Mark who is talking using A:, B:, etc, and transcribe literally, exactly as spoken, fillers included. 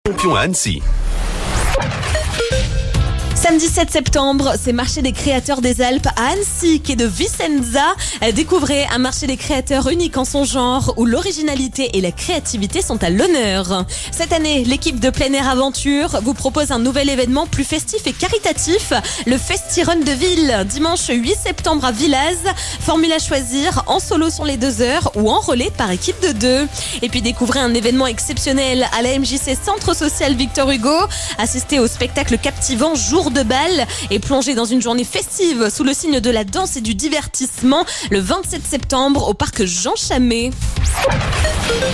A: Champion à Annecy.
B: Samedi sept septembre, c'est marché des créateurs des Alpes à Annecy, quai de Vicenza. Découvrez un marché des créateurs unique en son genre, où l'originalité et la créativité sont à l'honneur. Cette année, l'équipe de Plein Air Aventure vous propose un nouvel événement plus festif et caritatif, le Festi-Run de Ville, dimanche huit septembre à Villaz. Formule à choisir, en solo sur les deux heures ou en relais par équipe de deux. Et puis découvrez un événement exceptionnel à la M J C Centre Social Victor Hugo. Assistez au spectacle captivant Jour de bal et plongez dans une journée festive sous le signe de la danse et du divertissement le vingt-sept septembre au parc Jean Chamet.